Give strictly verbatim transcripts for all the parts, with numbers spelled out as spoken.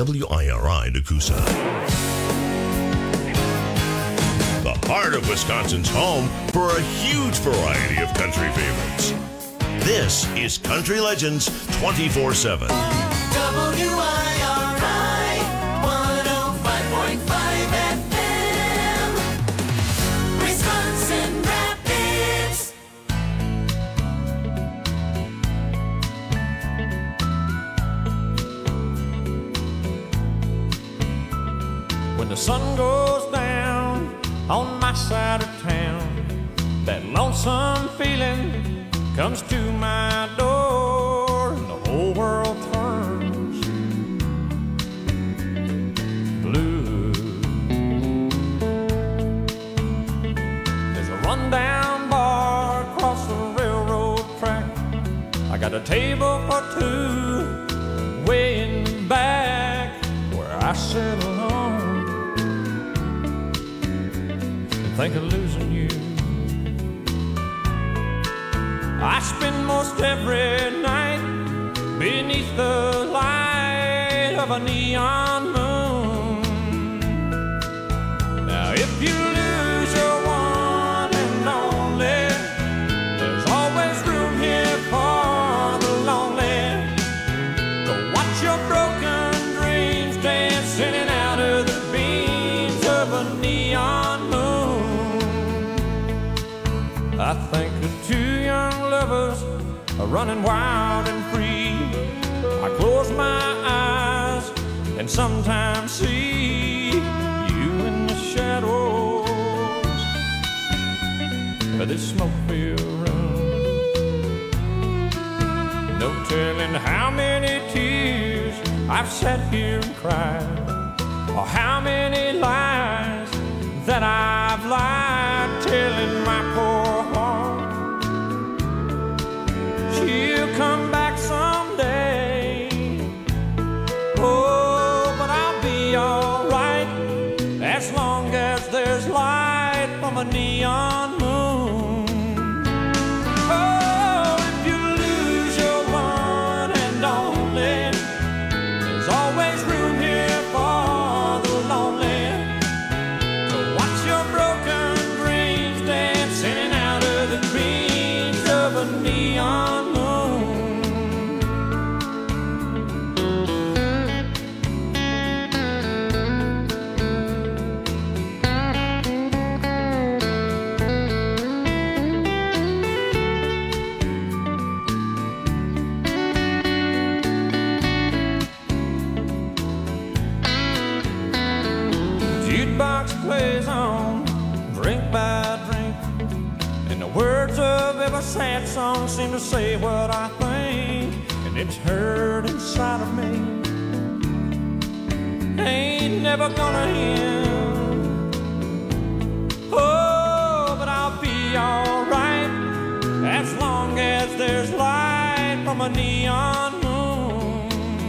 W I R I Nakusa. The heart of Wisconsin's home for a huge variety of country favorites. This is Country Legends twenty-four seven. W I R I one oh five point five F M, Wisconsin Rapids. When the sun goes down on my side of town, that lonesome feeling comes to my door, and the whole world turns blue. There's a rundown bar across the railroad track. I got a table for two way in the back where I sit alone and think of losing you. I spend most every night beneath the light of a neon moon. Now if you lose your one and only, there's always room here for the lonely. To watch your broken dreams dance in and out of the beams of a neon moon. I think of two young lovers are running wild and free. I close my eyes and sometimes see you in the shadows of this smoke-filled room. No telling how many tears I've sat here and cried, or how many lies that I've lied, telling my poor heart she'll come back someday. Oh, but I'll be alright as long as there's light from a neon moon. Oh, if you lose your one and only, there's always room here for the lonely. To watch your broken dreams dance in and out of the beams of a neon moon. Jukebox plays on, drink by drink, and the words of every sad song seem to say what I think, and it's heard inside of me. Ain't never gonna end. Oh, but I'll be alright as long as there's light from a neon moon.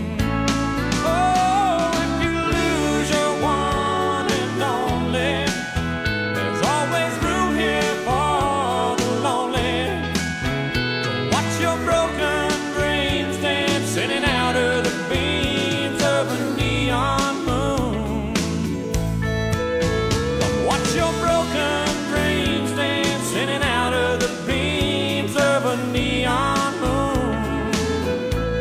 Oh, if you lose your one and only, there's always room here for the lonely. To watch your broken dreams dance in and out of the beams of a neon moon. Come watch your broken dreams dance in and out of the beams of a neon moon.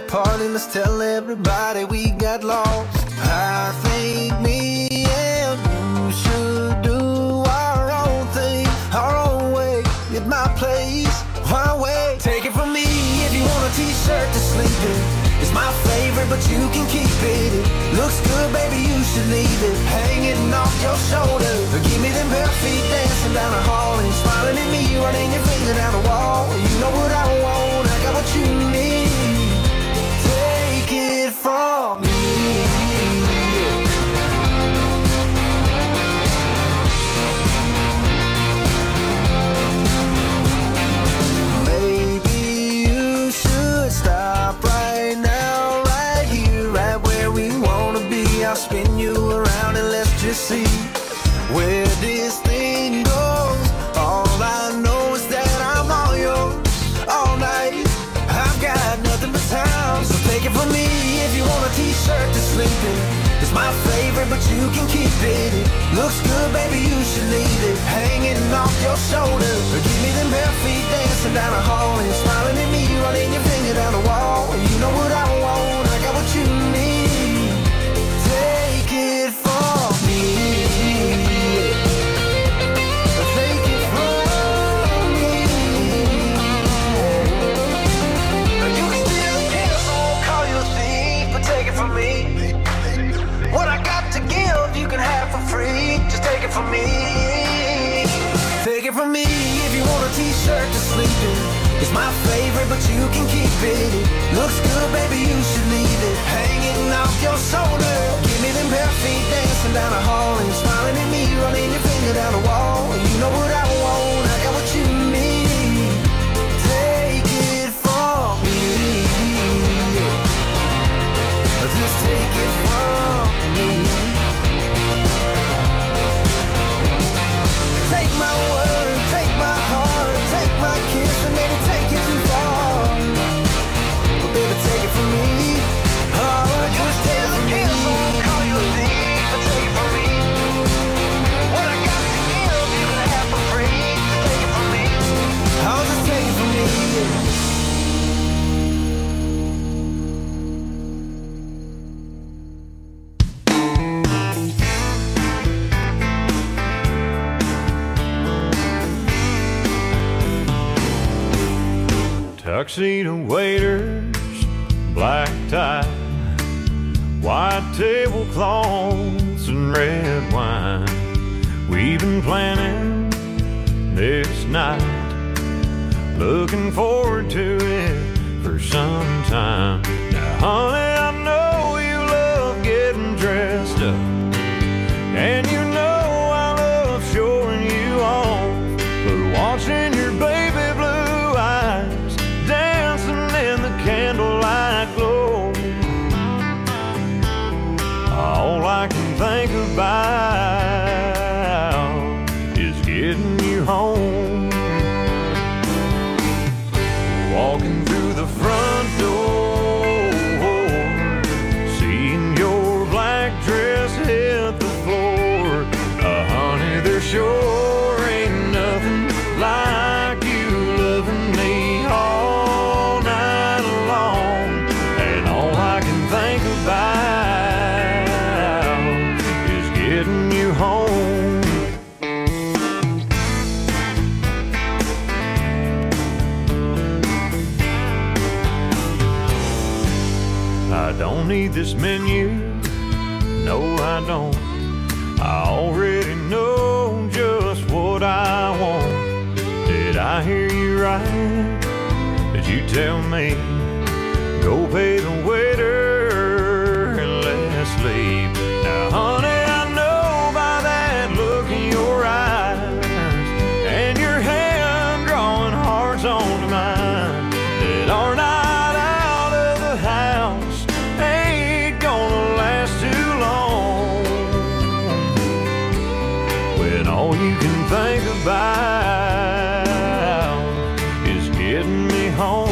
party, let's tell everybody we got lost. I think me and you should do our own thing, our own way, at my place, my way. Take it from me if you want a t-shirt to sleep in. It's my favorite, but you can keep it. It looks good, baby, you should leave it hanging off your shoulder. Give me them bare feet dancing down the hall and smiling at me, running your finger down the wall. You know what I want, I got what you need. Take it from me. Maybe you should stop right now, right here, right where we wanna be. I'll spin you around and let's just see where this thing goes. All I know is that I'm all yours all night. I've got nothing but time, so take it from me if you want a t-shirt to sleep in. It's my favorite, but you can keep it. It looks good, baby, you should leave it hanging off your shoulder. Give me them bare feet dancing down the hall and smiling at me, running your finger down the wall. You know what I want, I got what you need. Take it from me. Take it from me. You can still kiss, I won't call you a thief, but take it from me. What I got to give, you can have for free. Just take it from me. Take it from me if you want a t-shirt to sleep in. It's my favorite, but you can keep it. It looks good, baby, you should leave it hanging off your shoulder. Give me them bare feet dancing down the hall and smiling at me, running your finger down the wall. You know what I want, I got what you need. Take it from me. Just take it from me. Take my word, take my heart, take my kiss, and maybe take it too far. But baby, take it from me. Oh, just take it from me. I won't call you a thief, but take it from me. What I got to give, you can have for free. Just take it from me. Oh, just take it from me. Tuxedo waiters, black tie, white tablecloths and red wine. We've been planning this night, looking forward to it for some time. Now, honey, I know you love getting dressed up, and you know I love showing you off, but watching your baby blue eyes dancing in the candlelight glow, all I can think about is getting you home. Walking through the front door, seeing your black dress hit the floor. Uh, honey, there sure ain't nothing like you loving me all night long. And all I can think about is getting you home. I don't need this menu, no I don't. I already know just what I want. Did I hear you right? Did you tell me go pay the waiter and let's leave? Now honey, I know by that look in your eyes and your hand drawing hearts onto mine that our night out of the house ain't gonna last too long, when all you can think about is getting me home.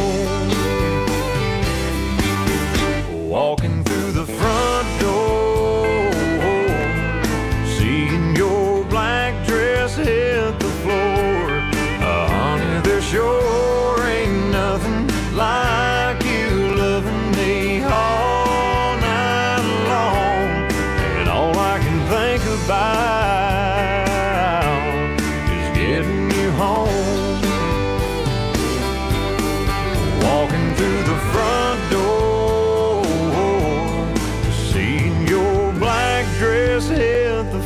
Walking through the front door, seeing your black dress hit the floor. Uh, honey, there sure ain't nothing like you loving me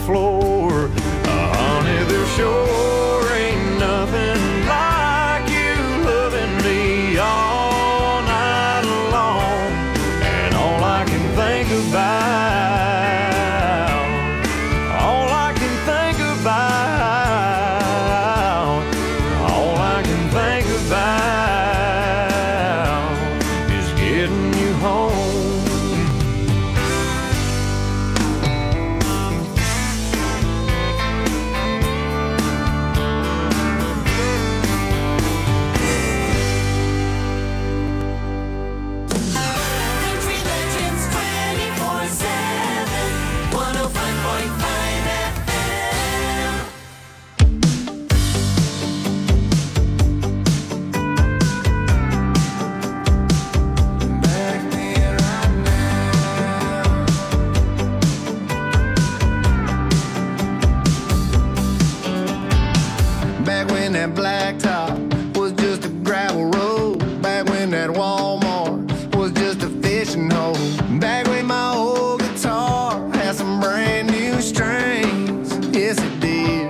floor. Uh, honey, there sure ain't nothing like you loving me all night long. And all I can think about, all I can think about, all I can think about is getting you home. Country Legends twenty-four seven, one oh five point five F M. Back there right now. Back when that blacktop was just a gravel road. Back when that Walmart was just a fishing hole. Back when my old guitar had some brand new strings. Yes, it did.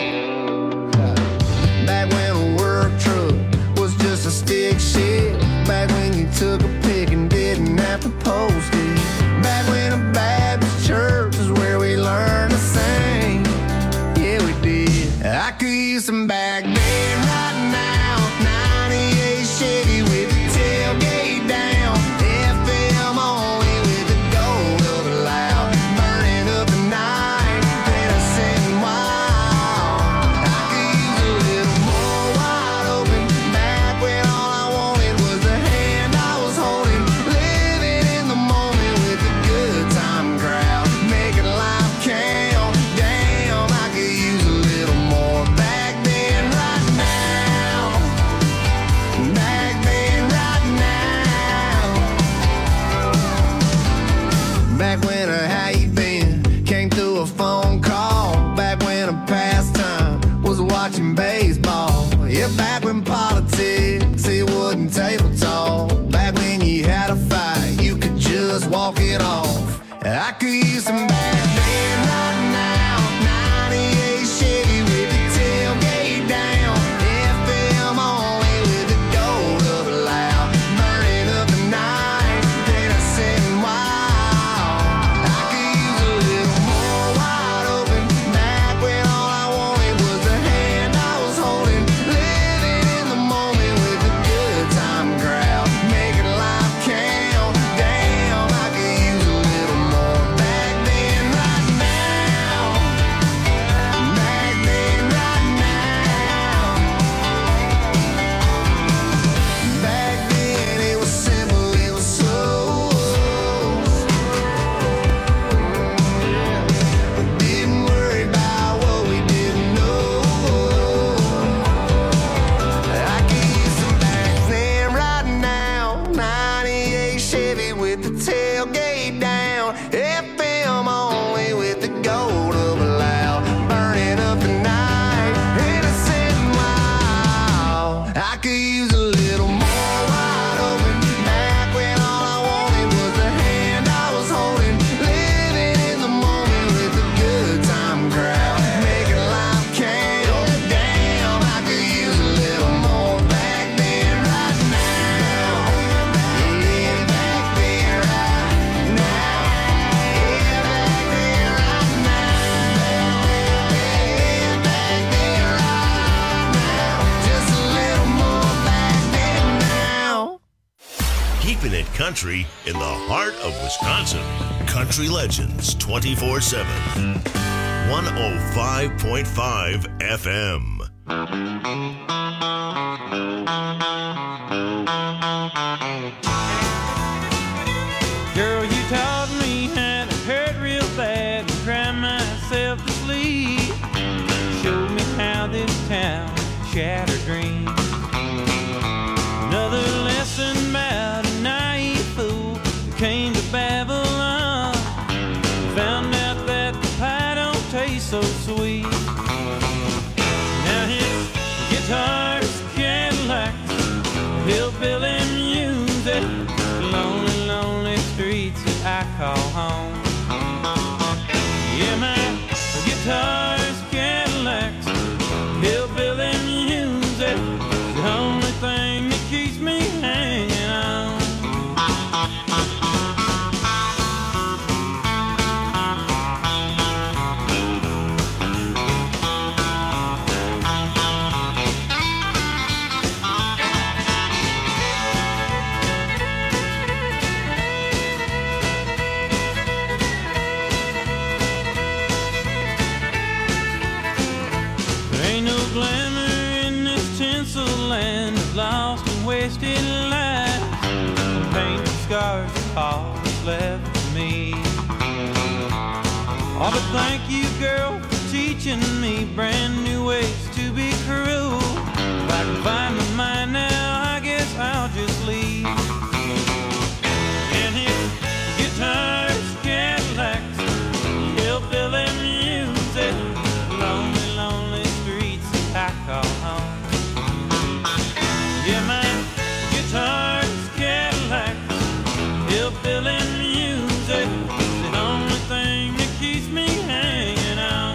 Back when a work truck was just a stick shift. Back when you took a pic and didn't have to post it. Back when a Baptist church was where we learned to sing. Yeah, we did. I could use some back then right now. ninety-eight Chevy with the tailgate down. F M only with the gold of the loud. Burning up the night, then I sitting wild. I could use a little more wide open. Back when all I wanted was the hand I was holding. Living in the moment with the good time crowd. Making life count. Damn, I could use a little more back then right now. Back then right now. Back when a how you been came through a phone call. Back when a pastime was watching baseball. Yeah, back when politics it wasn't table talk. Back when you had a fight, you could just walk it off. I could use some back then right now. ninety-eight Chevy with the tailgate down. F M only with the gold of the loud. Burning up the night, then I sitting wild. I could use a little more wide open. Back when all I wanted was the hand I was holding. Living in the moment with the good time crowd. Making life count. Damn, I could use a little more back then right now. Back then right now. Back then it was simple, it was slow. Didn't worry about what we didn't know. I could use some back then right now. ninety-eight Chevy with the tailgate down. F M only with the gold of a loud. Burning up the night, and I sitting wild. I could use a little more wide open. Back when all I wanted was the hand I was holding. Living in the moment with the good time crowd. Making life count. Damn, I could use a little more back then right now. Yeah, back then right now. Yeah, back then right now. Yeah, back then right now. Just a little more back then now. Keeping it country in the heart of Wisconsin. Country Legends twenty-four seven. one oh five point five F M. Girl, you taught me how to hurt real bad and cry myself to sleep. Showed me how this town shattered dreams. Another lesson about a naive fool who came to Babylon. Found out that the pie don't taste so sweet. Now his guitar's Cadillacs, hillbilly music, lonely, lonely streets that I call home. Yeah, my guitar lost and wasted lives, pain and scars are all that's left for me. Oh, but thank you, girl, for teaching me brand new ways to be cruel. If I can find my mind now, I guess I'll just leave. And if guitars, Cadillacs, hillbilly music, lonely, lonely streets I call home. Yeah, my guitars, Cadillacs, hillbilly music is the only thing that keeps me hanging on.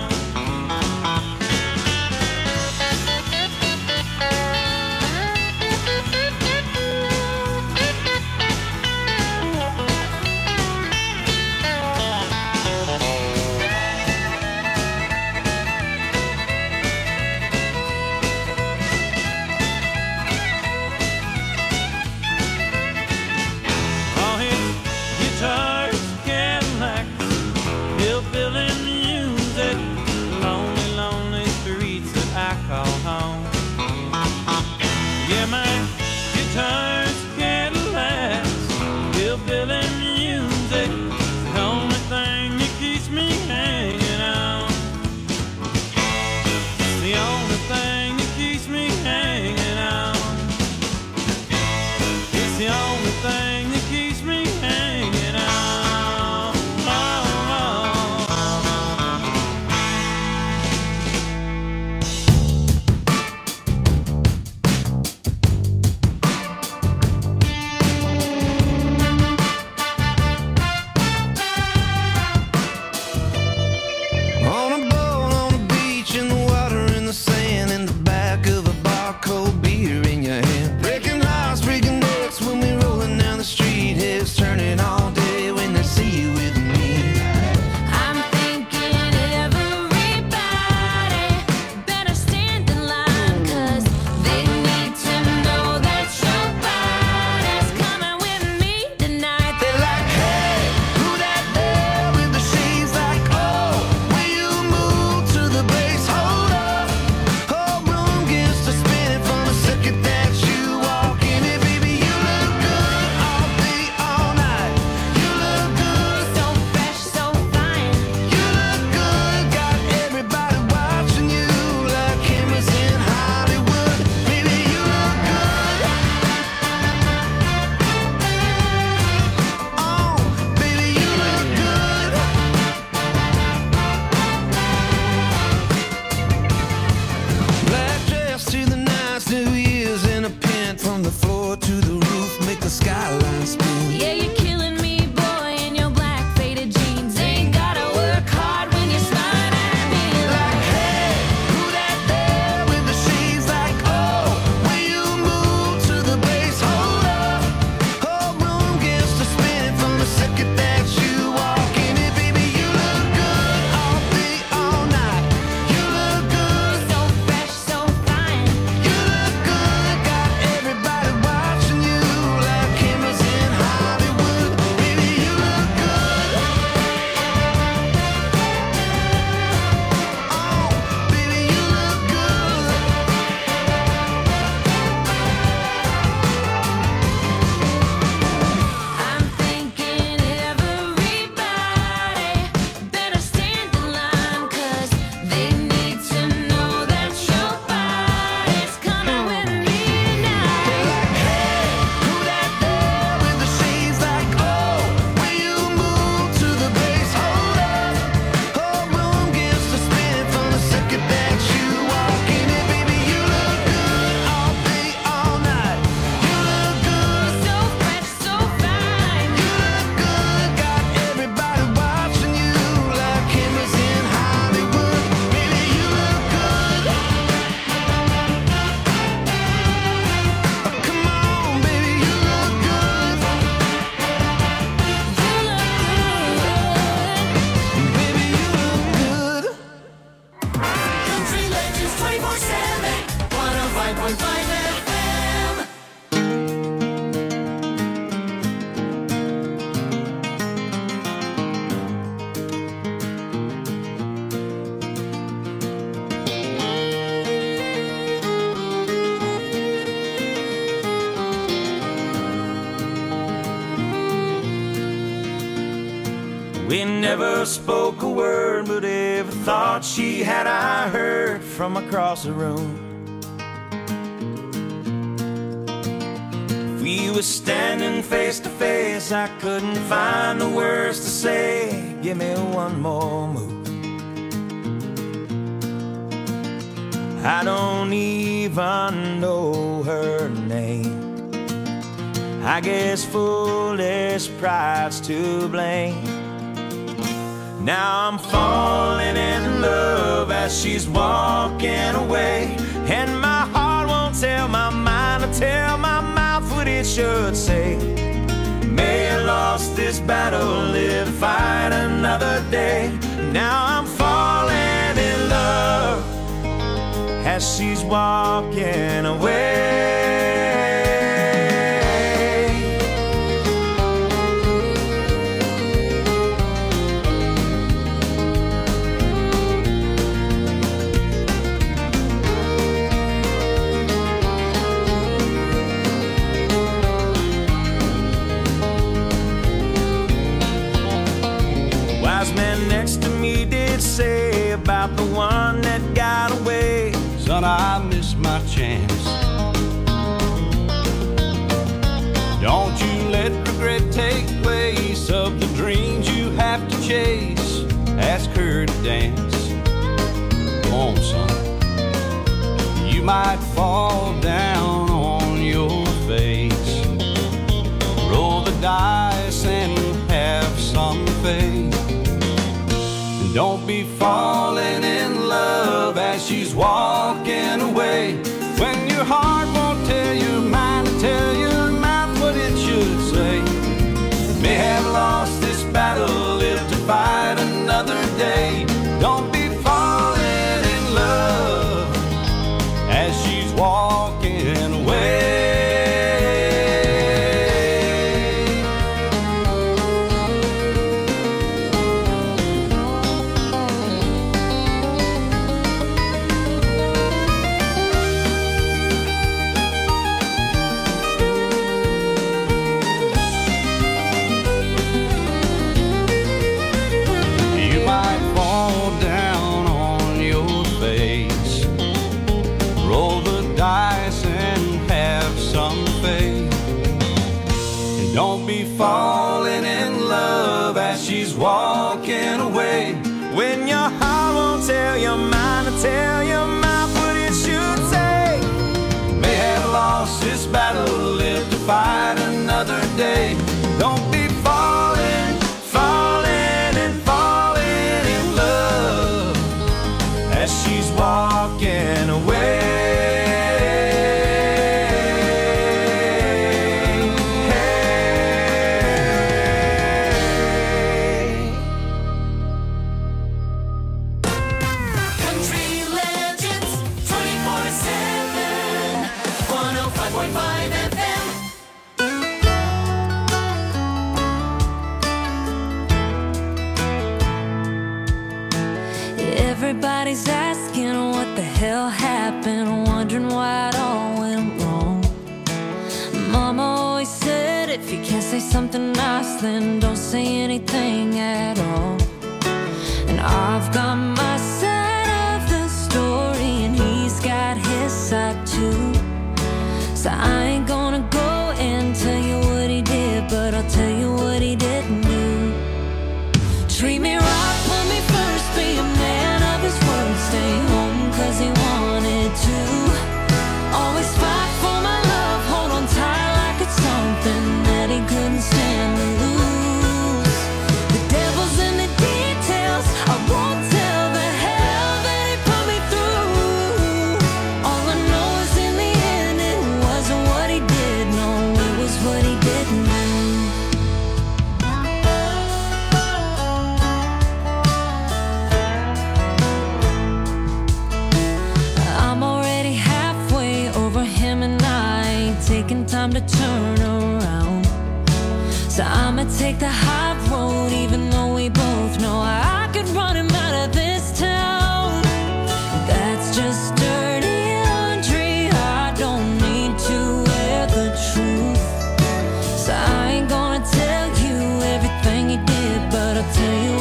We never spoke a word, but every thought she had I heard from across the room. If we were standing face to face, I couldn't find the words to say. Give me one more move. I don't even know her name. I guess foolish pride's to blame. Now I'm falling in love as she's walking away, and my heart won't tell my mind or tell my mouth what it should say. May I lost this battle, live to fight another day. Now I'm falling in love as she's walking away. Wise man next to me did say about the one that got away, son, I missed my chance. Don't you let regret take place of the dreams you have to chase. Ask her to dance. Come on, son. You might fall down on your face. Roll the dice and have some faith. And don't be falling in love as she's walking away, when your heart won't tell your mind to tell your mouth what it should say. May have lost this battle, live to fight another day. Don't be falling in love as she's walking away. Don't be falling in love as she's walking away, when your heart won't tell your mind to tell your mouth what it should say. May have lost this battle, live to fight another day. Don't be falling, falling and falling in love as she's walking away. Everybody's asking what the hell happened, wondering why it all went wrong. Mama always said if you can't say something nice, then don't say anything at all. And I've got my side of the story, and he's got his side too. So I ain't gonna go and tell you what he did, but I'll tell you what he didn't do. Treat me right, put me first, be a man of his word, stay home cause he wanted to. Always fight for my love, hold on tight like it's something that he couldn't stand to lose. The devil's in the details, I won't tell the hell that he put me through. All I know is in the end it wasn't what he did, no, it was what he didn't do. Taking time to turn around, so I'ma take the high road, even though we both know I could run him out of this town. That's just dirty laundry, I don't need to wear the truth. So I ain't gonna tell you everything he did, but I'll tell you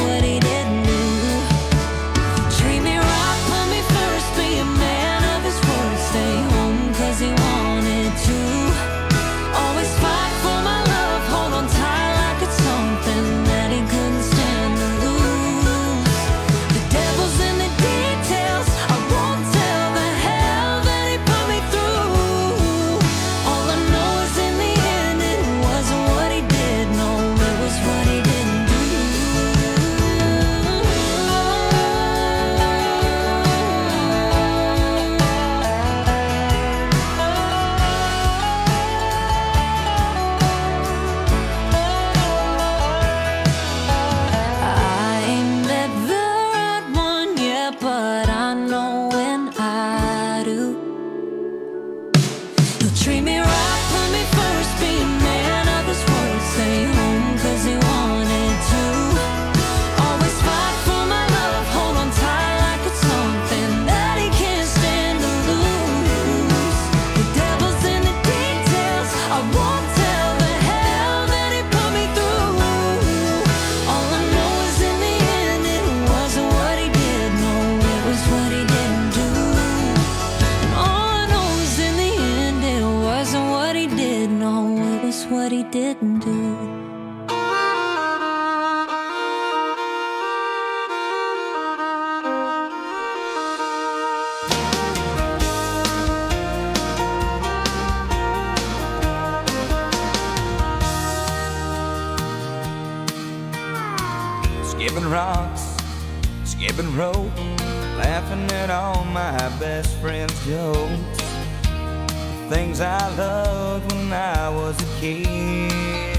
Skipping rocks, skipping rope, laughing at all my best friends' jokes. Things I loved when I was a kid.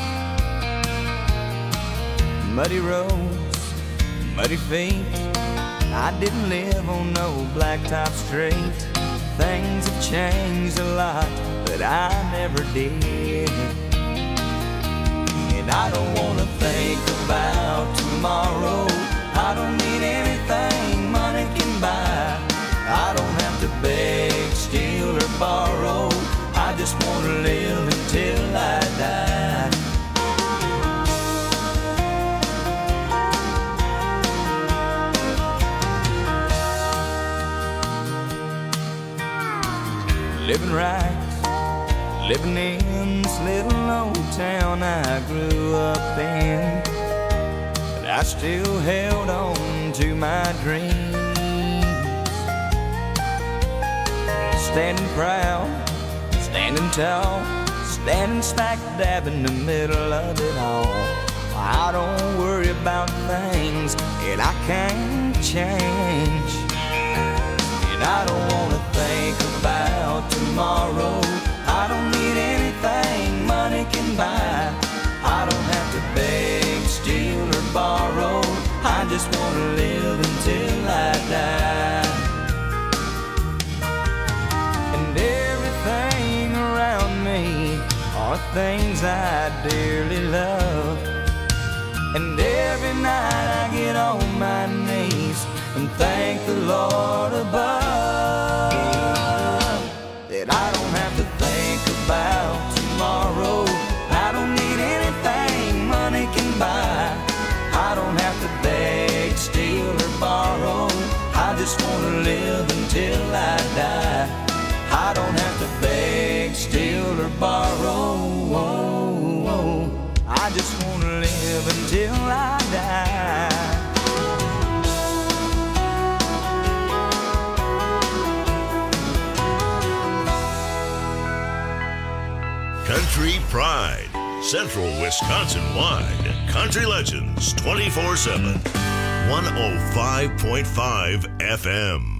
Muddy roads, muddy feet. I didn't live on no blacktop street. Things have changed a lot, but I never did. And I don't wanna think about tomorrow. I don't need anything money can buy. I don't have to beg, steal, or borrow. I just wanna live until I die. Living right, living in this little old town I grew up in. But I still held on to my dreams. Standing proud, standing tall, standing smack dab in the middle of it all. I don't worry about things that I can't change. And I don't wanna think about tomorrow. I don't need anything money can buy. I don't have to beg, steal, or borrow. I just wanna live until I die. And everything around me are things I dearly love. And every night I get on my knees and thank the Lord above that I don't have to think about tomorrow. I don't need anything money can buy. I don't have to beg, steal, or borrow. I just wanna live until I die. I don't have to beg, steal, or borrow. I just wanna live until I die. Country Pride, Central Wisconsin-wide. Country Legends twenty-four seven. one oh five point five F M.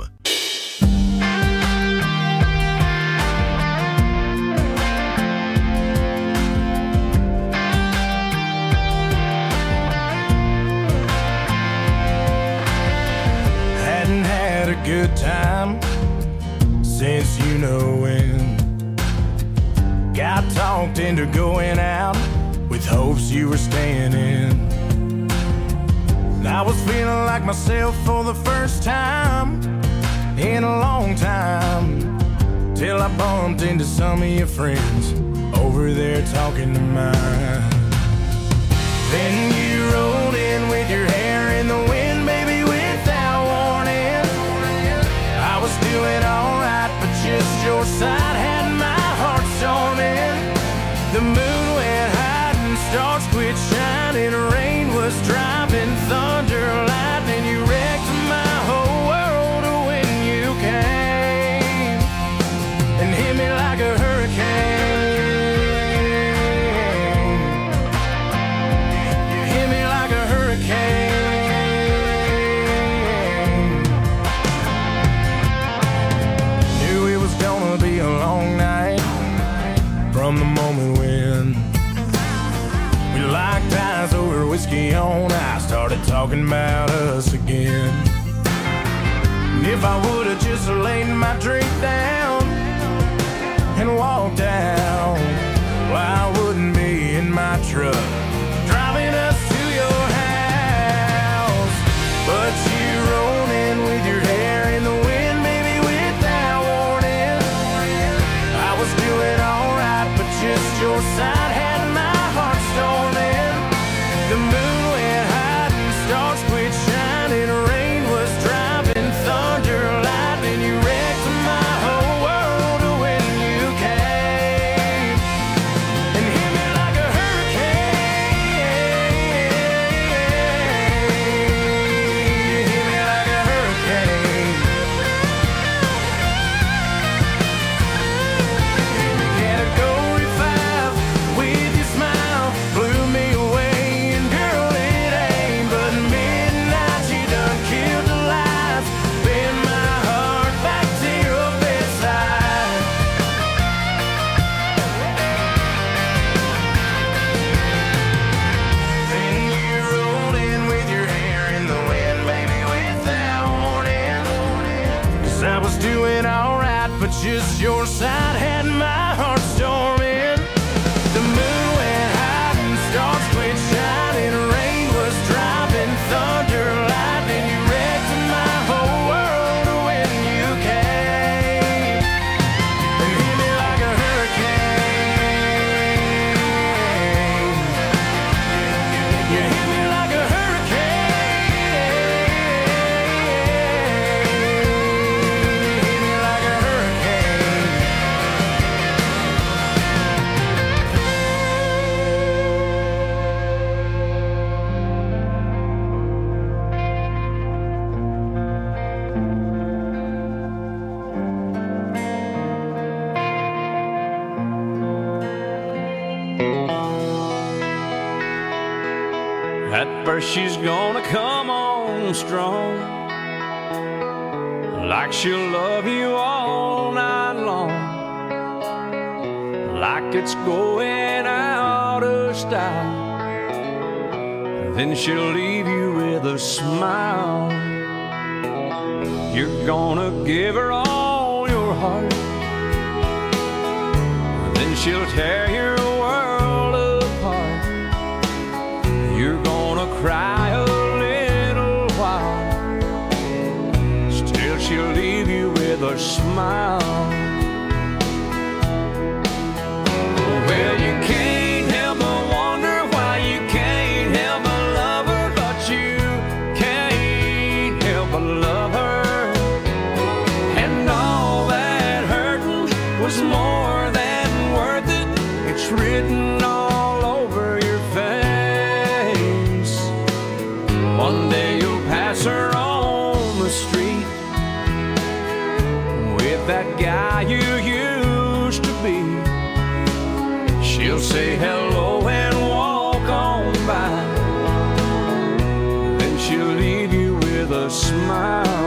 Hadn't had a good time since you know when. Got talked into going out with hopes you were staying in. And I was feeling like myself for the first time in a long time, till I bumped into some of your friends over there talking to mine. Then you rolled in with your hair in the wind, baby, without warning. I was doing alright, but just your side had my heart storming. The moon went high and stars quit shining. Rain was driving, thunder, lightning. You wrecked my whole world when you came and hit me like a hurricane. You hit me like a hurricane. Knew it was gonna be a long night from the moment when we locked eyes over whiskey on ice, started talking about us again. And if I would've just laid my drink down and walked out, well, I wouldn't be in my truck driving us to your house. But you rolled in with your hair in the wind, baby, without warning. I was doing alright, but just your side had my heart storming. The moon went high and stars quit shining. Rain was driving, thunder, lightning. You wrecked my whole world when you came and hit me like a hurricane. doing alright, but just your side had my heart storming. The moon went high and stars quit shining. Rain was driving, thunder, lightning. You wrecked my whole world when you came and hit me like a hurricane. You hit me like a At first she's gonna come on strong, like she'll love you all night long, like it's going out of style. Then she'll leave you with a smile. You're gonna give her all your heart, then she'll tear your world apart. You're gonna cry a little while, still she'll leave you with a smile. Well, you can't help but wonder why you can't help but love her, but you can't help but love her. And all that hurting was more than worth it. It's written all over your face. One day you'll pass her on the street with that guy you used to be. She'll say hello and walk on by, then she'll leave you with a smile.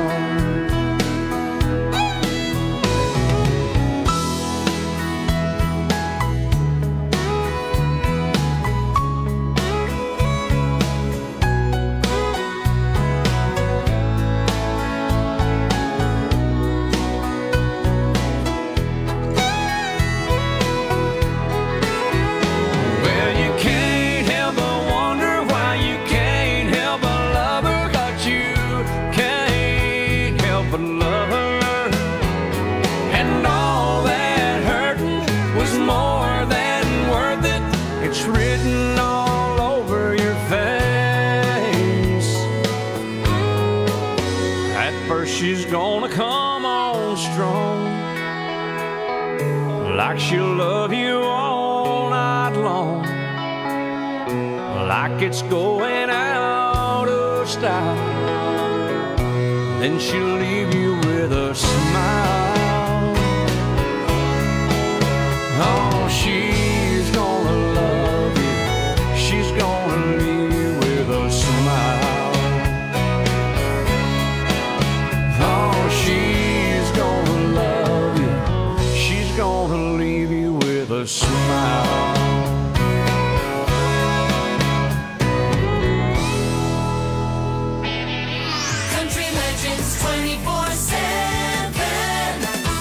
She's gonna come on strong, like she'll love you all night long, like it's going out of style. Then she'll leave you with a smile. Oh, she's gonna love you, she's gonna leave you with a smile. She's gonna love you, she's gonna leave you with a smile. Country Legends twenty-four seven.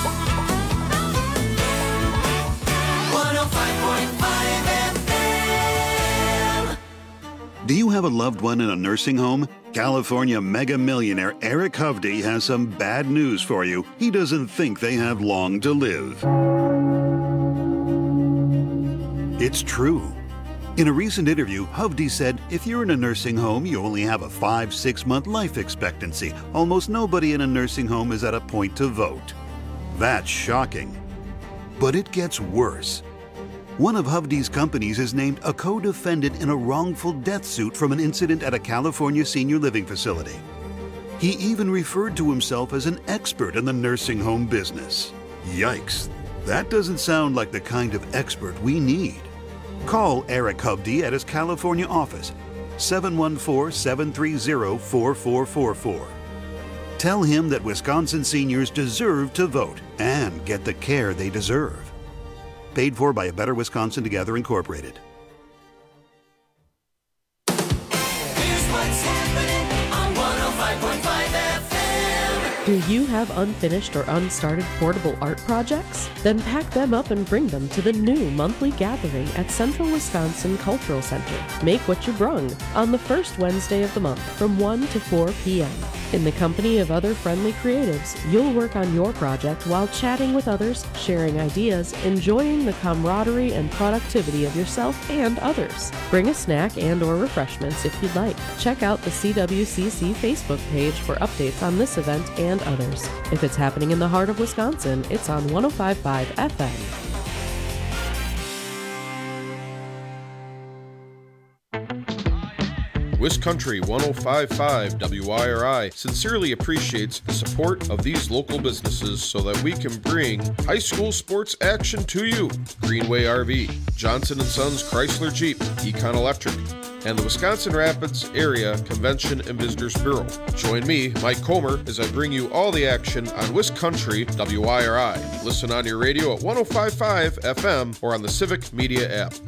one oh five point five F M. Do you have a loved one in a nursing home? California mega millionaire Eric Hovde has some bad news for you. He doesn't think they have long to live. It's true. In a recent interview, Hovde said, if you're in a nursing home, you only have a five, six month life expectancy. Almost nobody in a nursing home is at a point to vote. That's shocking. But it gets worse. One of Hovde's companies is named a co-defendant in a wrongful death suit from an incident at a California senior living facility. He even referred to himself as an expert in the nursing home business. Yikes, that doesn't sound like the kind of expert we need. Call Eric Hovde at his California office, seven one four, seven three zero, four four four four. Tell him that Wisconsin seniors deserve to vote and get the care they deserve. Paid for by A Better Wisconsin Together, Incorporated. Here's what's happening on one oh five point five F M. Do you have unfinished or unstarted portable art projects? Then pack them up and bring them to the new monthly gathering at Central Wisconsin Cultural Center. Make what you brung on the first Wednesday of the month from one to four p.m. In the company of other friendly creatives, you'll work on your project while chatting with others, sharing ideas, enjoying the camaraderie and productivity of yourself and others. Bring a snack and or refreshments if you'd like. Check out the C W C C Facebook page for updates on this event and others. If it's happening in the heart of Wisconsin, it's on one oh five point five F M. WisCountry one oh five point five W I R I sincerely appreciates the support of these local businesses so that we can bring high school sports action to you. Greenway R V, Johnson and Sons Chrysler Jeep, Econ Electric, and the Wisconsin Rapids Area Convention and Visitors Bureau. Join me, Mike Comer, as I bring you all the action on WisCountry W I R I. Listen on your radio at one oh five point five F M or on the Civic Media app.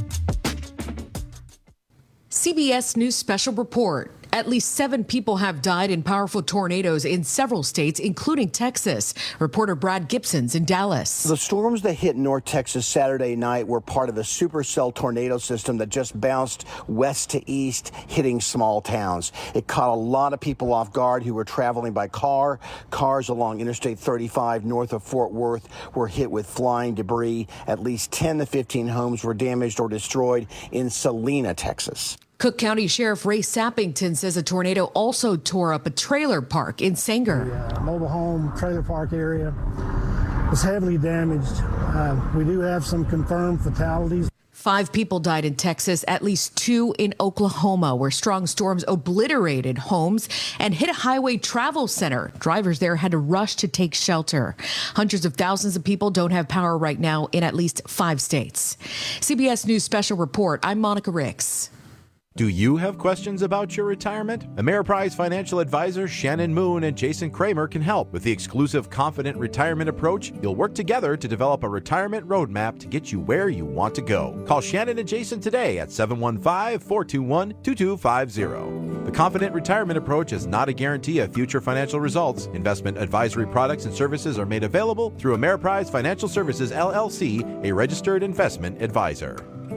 C B S News Special Report. At least seven people have died in powerful tornadoes in several states, including Texas. Reporter Brad Gibson's in Dallas. The storms that hit North Texas Saturday night were part of a supercell tornado system that just bounced west to east, hitting small towns. It caught a lot of people off guard who were traveling by car. Cars along Interstate thirty-five north of Fort Worth were hit with flying debris. At least ten to fifteen homes were damaged or destroyed in Salina, Texas. Cook County Sheriff Ray Sappington says a tornado also tore up a trailer park in Sanger. The uh, mobile home trailer park area was heavily damaged. Uh, we do have some confirmed fatalities. Five people died in Texas, at least two in Oklahoma, where strong storms obliterated homes and hit a highway travel center. Drivers there had to rush to take shelter. Hundreds of thousands of people don't have power right now in at least five states. C B S News Special Report. I'm Monica Ricks. Do you have questions about your retirement? Ameriprise financial advisors Shannon Moon and Jason Kramer can help. With the exclusive Confident Retirement Approach, you'll work together to develop a retirement roadmap to get you where you want to go. Call Shannon and Jason today at seven one five, four two one, two two five zero. The Confident Retirement Approach is not a guarantee of future financial results. Investment advisory products and services are made available through Ameriprise Financial Services, L L C, a registered investment advisor.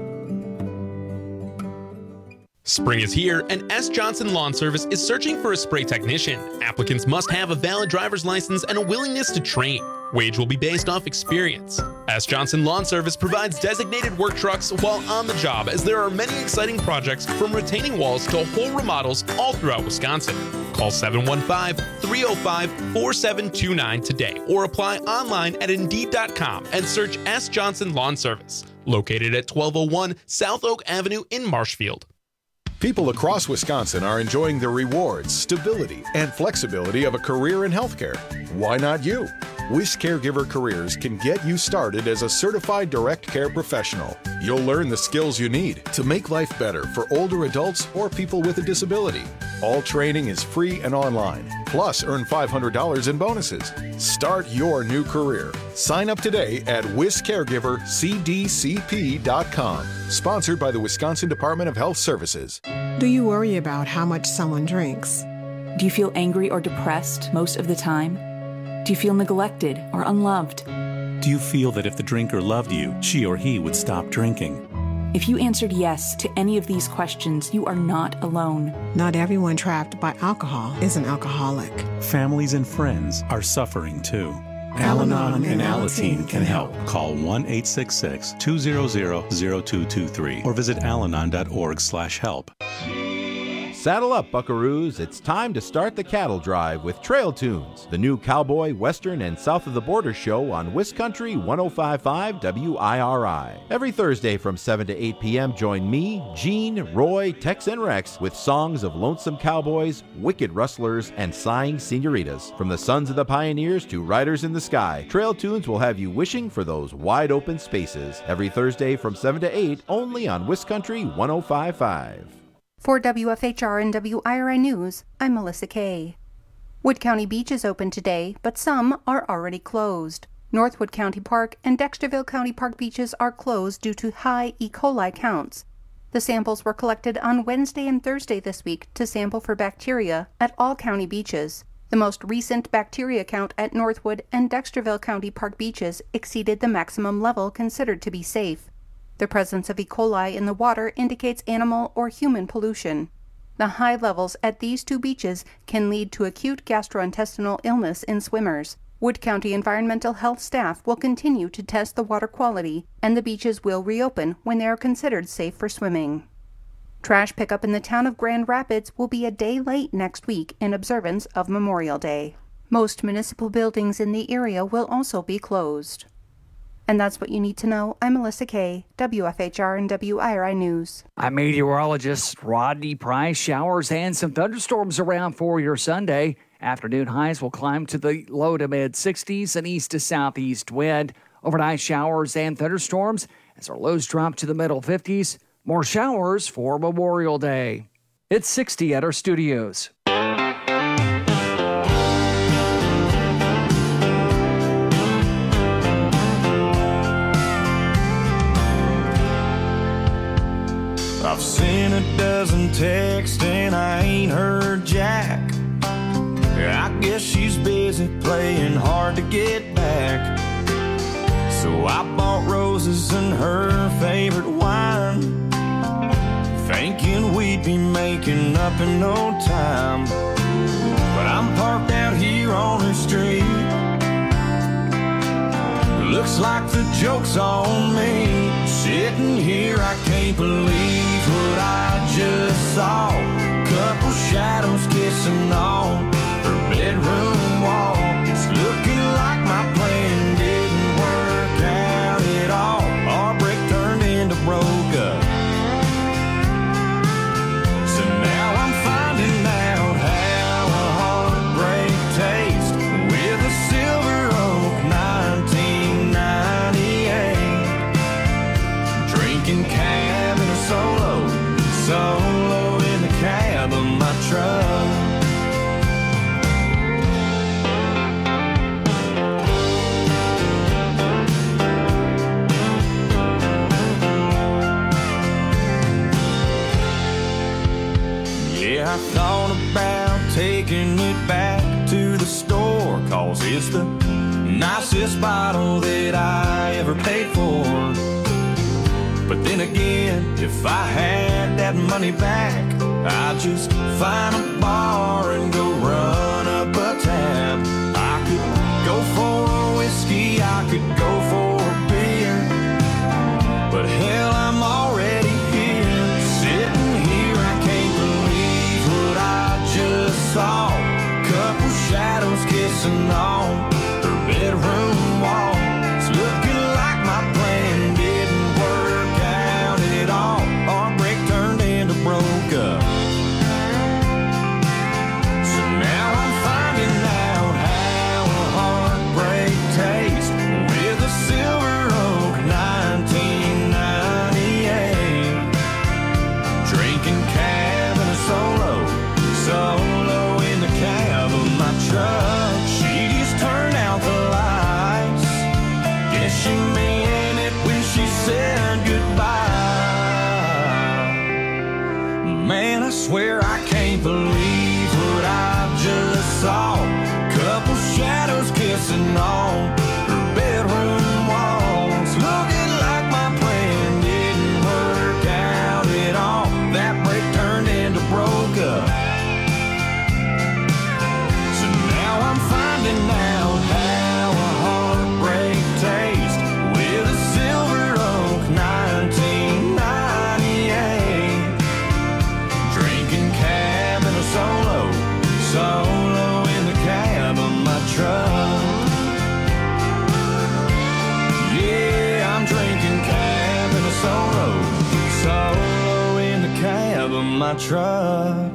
Spring is here, and S. Johnson Lawn Service is searching for a spray technician. Applicants must have a valid driver's license and a willingness to train. Wage will be based off experience. S. Johnson Lawn Service provides designated work trucks while on the job, as there are many exciting projects from retaining walls to whole remodels all throughout Wisconsin. Call seven one five, three oh five, four seven two nine today or apply online at Indeed dot com and search S. Johnson Lawn Service, located at twelve oh one South Oak Avenue in Marshfield. People across Wisconsin are enjoying the rewards, stability, and flexibility of a career in healthcare. Why not you? Wish Caregiver Careers can get you started as a certified direct care professional. You'll learn the skills you need to make life better for older adults or people with a disability. All training is free and online. Plus, earn five hundred dollars in bonuses. Start your new career. Sign up today at wish caregiver c d c p dot com. Sponsored by the Wisconsin Department of Health Services. Do you worry about how much someone drinks? Do you feel angry or depressed most of the time? Do you feel neglected or unloved? Do you feel that if the drinker loved you, she or he would stop drinking? If you answered yes to any of these questions, you are not alone. Not everyone trapped by alcohol is an alcoholic. Families and friends are suffering too. Al-Anon and Alateen can help. Call one eight six six, two hundred, zero two two three or visit alanon dot org slash help. Saddle up, buckaroos. It's time to start the cattle drive with Trail Tunes, the new cowboy, western, and south of the border show on WisCountry one oh five point five W I R I. Every Thursday from seven to eight p.m., join me, Gene, Roy, Tex, and Rex with songs of lonesome cowboys, wicked rustlers, and sighing senoritas. From the sons of the pioneers to riders in the sky, Trail Tunes will have you wishing for those wide open spaces. Every Thursday from seven to eight, only on WisCountry one oh five point five. For W F H R and W I R I News, I'm Melissa Kay. Wood County Beach is open today, but some are already closed. Northwood County Park and Dexterville County Park beaches are closed due to high E. coli counts. The samples were collected on Wednesday and Thursday this week to sample for bacteria at all county beaches. The most recent bacteria count at Northwood and Dexterville County Park beaches exceeded the maximum level considered to be safe. The presence of E. coli in the water indicates animal or human pollution. The high levels at these two beaches can lead to acute gastrointestinal illness in swimmers. Wood County Environmental Health staff will continue to test the water quality, and the beaches will reopen when they are considered safe for swimming. Trash pickup in the town of Grand Rapids will be a day late next week in observance of Memorial Day. Most municipal buildings in the area will also be closed. And that's what you need to know. I'm Melissa Kay, W F H R and W I R I News. I'm meteorologist Rodney Price. Showers and some thunderstorms around for your Sunday. Afternoon highs will climb to the low to mid sixties, and east to southeast wind. Overnight showers and thunderstorms as our lows drop to the middle fifties. More showers for Memorial Day. It's sixty at our studios. I've seen a dozen texts and I ain't heard Jack. I guess she's busy playing hard to get back. So I bought roses and her favorite wine, thinking we'd be making up in no time. But I'm parked out here on her street. Looks like the joke's on me. Sitting here, I can't believe what I just saw. Couple shadows kissing on her bedroom wall. It's looking like my plan didn't work out at all. Our break turned into broke up. So now I'm finding out how a heartbreak tastes with a Silver Oak nineteen ninety-eight. Drinking cab in a solo, solo in the cab of my truck. I thought about taking it back to the store, cause it's the nicest bottle that I ever paid for. But then again, if I had that money back, I'd just find a bar and go run up a tab. I could go for a whiskey, I could go for a beer, but hell, I'm already here, sitting here. I can't believe what I just saw. Couple shadows kissing on her bedroom wall. It's looking like my plan didn't work out at all. Our break turned into broke up. So now I'm finding out how a heartbreak tastes with a Silver Oak nineteen ninety-eight. Drinking cab in a solo, solo in the cab of my truck. She just turned out the lights. Guess she meant it when she said goodbye. Man, I swear I can't believe what I just saw. Couple shadows kissing on her bedroom walls. Looking like my plan didn't work out at all. That break turned into broke up. So now I'm finding out how a heartbreak tastes with a Silver Oak nineteen ninety-eight. Drinking cab in a solo, solo in the cab of my truck. Yeah, I'm drinking cab in a solo, solo in the cab of my truck.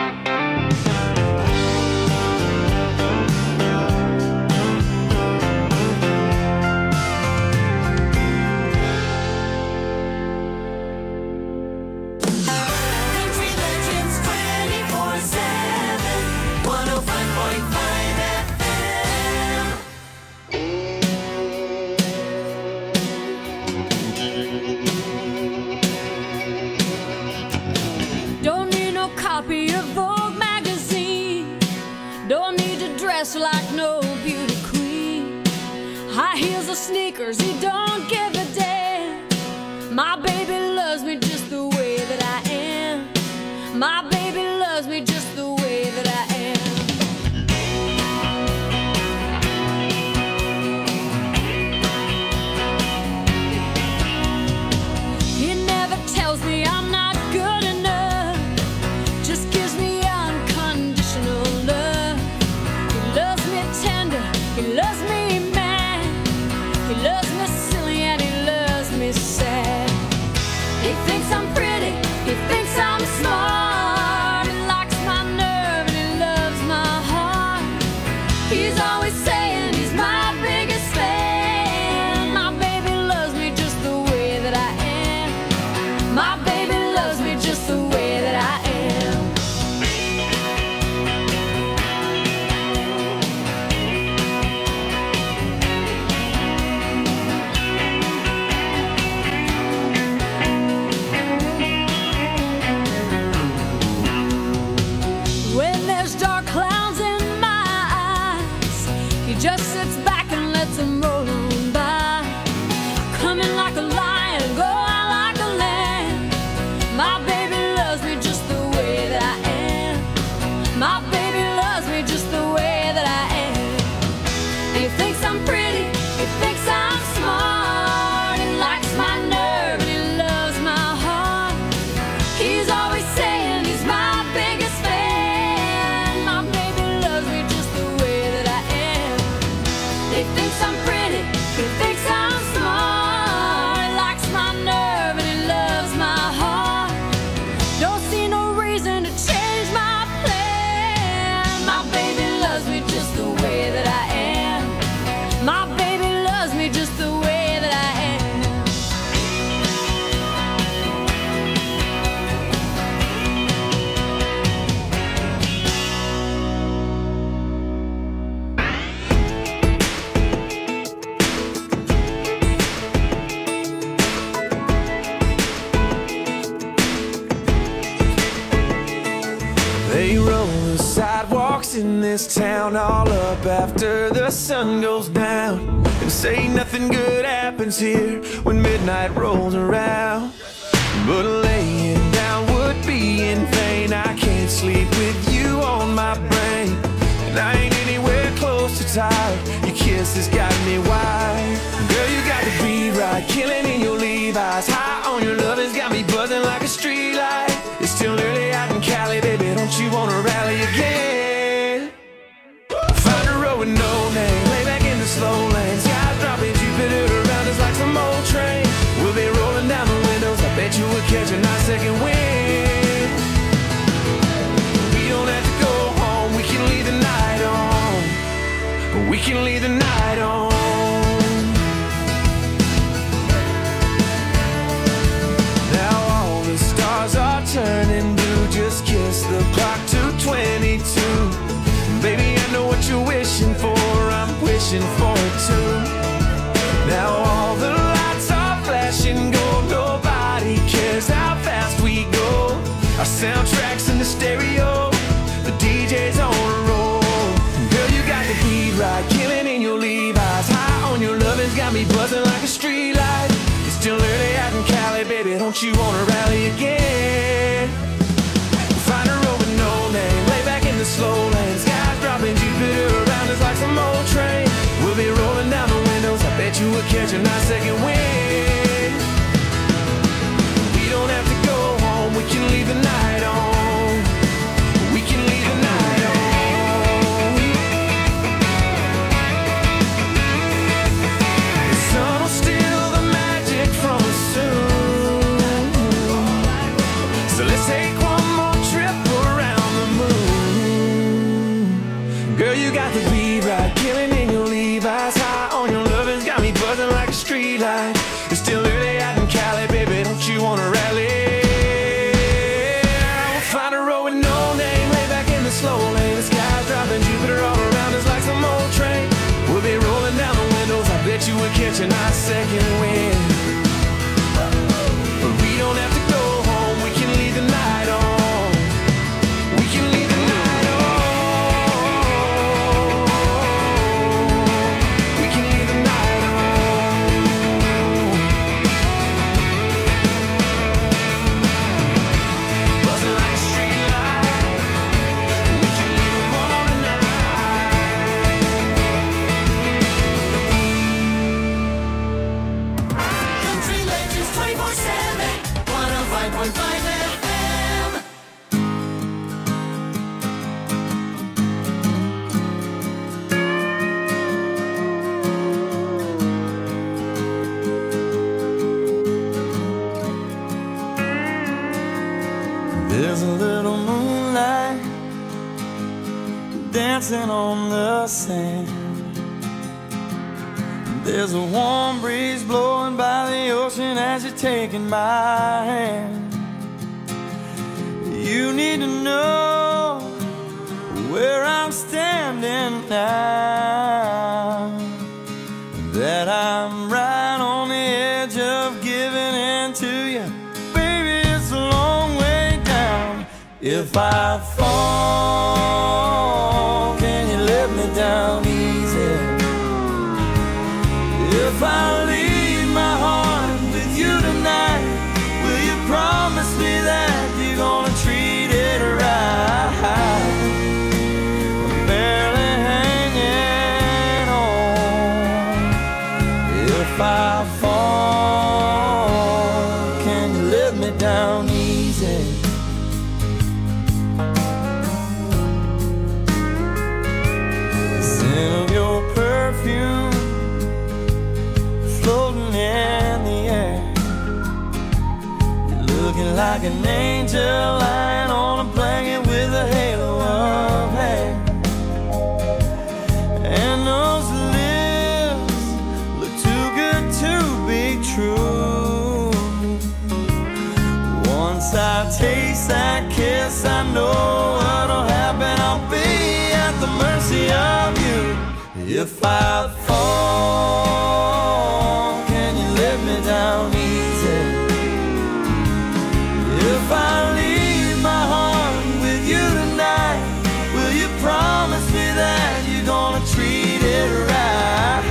Country Legends twenty-four seven, one oh five point five F Don't need no copy dressed like no beauty queen. High heels or sneakers, he don't give a damn. My baby loves me just the way that I am. My baby loves me just the way that I am. He never tells me I'm not good enough, just gives me unconditional love. He loves me tender, he loves me mad, he loves me silly and he loves me sad. He thinks I'm pretty, he thinks I'm smart, he likes my nerve and he loves my heart. He's always saying he's my biggest fan. My baby loves me just the way that I am. My baby loves me just the way that I am. When there's dark clouds in my eyes, he just sits back and lets them roll on by. Come in like a lion, go out like a lamb. My baby loves me just the way that I am. My baby loves me just the way that I am. He thinks I'm pretty, he thinks I'm smart, he likes my nerve and he loves my heart. He's always saying he's my biggest fan. My baby loves me just the way that I am. He thinks I'm pretty, he thinks I'm smart, he likes my nerve and he loves my heart. Don't see no reason to change my plan. My baby loves me just the way that I am. My baby loves me just the way that I am. They roll the sidewalks in this town all up after the sun goes down, and say nothing good happens here when midnight rolls around. But laying down would be in vain. I can't sleep with you on my brain, and I ain't anywhere close to tired. Your kiss has got me wired. Girl, you got the beat right, killing in your Levi's. High on your love has got me buzzing like a street light. It's still early out in Cali, baby, don't you wanna rally again? Find a road with no name, lay back in the slow lane. Skies dropping, Jupiter around us like some old train. We'll be rolling down the windows, I bet you we'll catch a nice second wind. We don't have to go home, we can leave the night on. We can leave the night on. Now all the stars are turning blue, just kiss the clock to twenty-two. Baby, I know what you're wishing for, I'm wishing for it too. Now all the lights are flashing gold, nobody cares how fast we go. Our soundtrack's in the stereo, the D J's on a roll. Girl, you got the beat right, killing in your Levi's. High on your love has got me buzzing like a street light. It's still early out in Cali, baby, don't you wanna rally again? Find a road with no name, lay back in the slow lane. Skies dropping, Jupiter around us like some old train. We'll be rolling down the windows, I bet you we'll catch a nice second wind. We don't have to go home, we can leave the night on. We can leave the night on. The sun will steal the magic from us soon, so let's take one more trip around the moon. Girl, you got the beat right, killing in your Levi's. High on your love has got me buzzing like a street light. It's still early out in Cali, baby, don't you wanna rally? We'll find a road with no name, lay back in the slow lane. The sky's dropping, Jupiter all around us like some old train. We'll be rolling down the windows, I bet you we'll catch a nice second wind. But we don't have to go home, we can leave the night on. We can leave the night on. dancing on the sand. There's a warm breeze blowing by the ocean as you're taking my hand. You need to know where I'm standing now, that I'm right on the edge of giving in to you. Baby, it's a long way down. If I fall, can you let me down easy? If I leave my heart with you tonight, will you promise me that you're gonna treat it right? I'm barely hanging on. If I fall, can you let me down easy? The scent of your perfume floating in the air. You're looking like an angel lying on a blanket with a halo of hair. And those lips look too good to be true. Once I taste that kiss, I know what'll happen. I'll be at the mercy of you. If I fall, can you let me down easy? If I leave my heart with you tonight, will you promise me that you're gonna treat it right?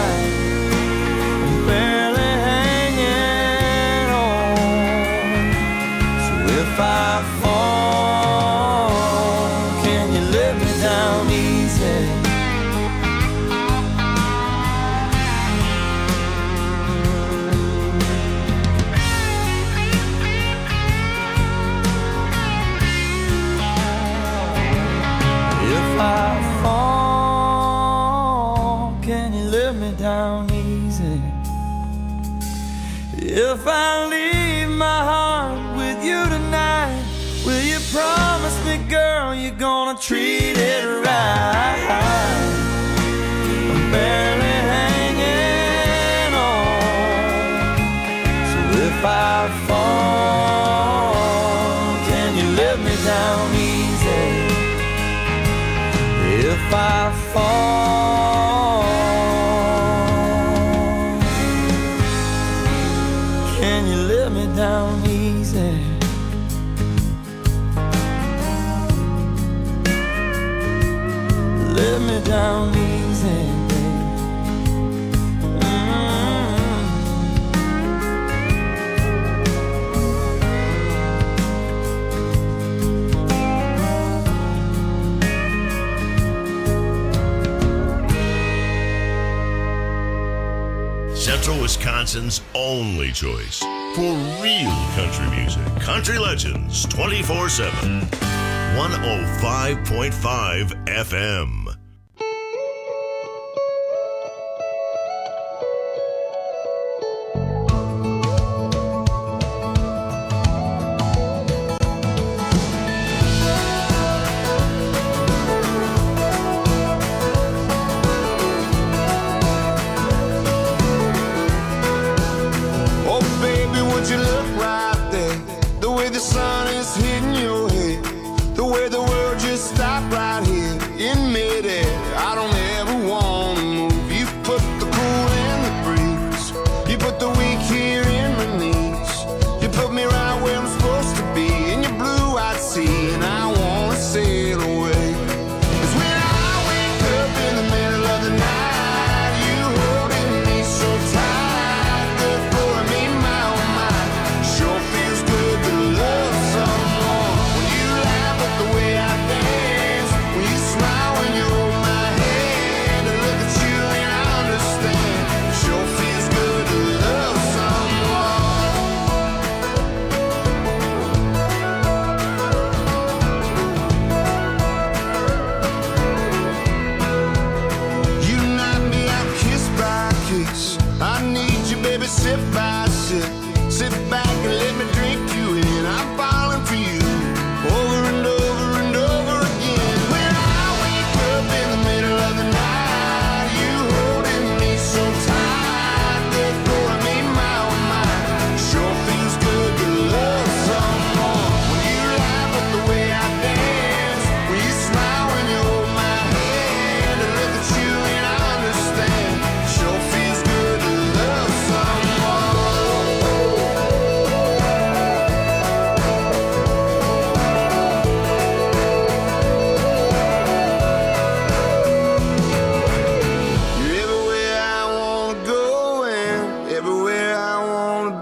I'm barely hanging on. So if I fall, can you let me down easy? If I fall, can you let me down easy? If I leave my heart with you tonight, will you promise me, girl, you're gonna treat it right? I'm barely hanging on. So if I fall, can you let me down easy? If I fall, can you let me down easy? Let me down easy, babe. Central Wisconsin's only choice for real country music. Country Legends twenty-four seven. one oh five point five F M. Oh, baby, would you look right there? The way the sun is hitting your head, the way the world just stopped right here in midair.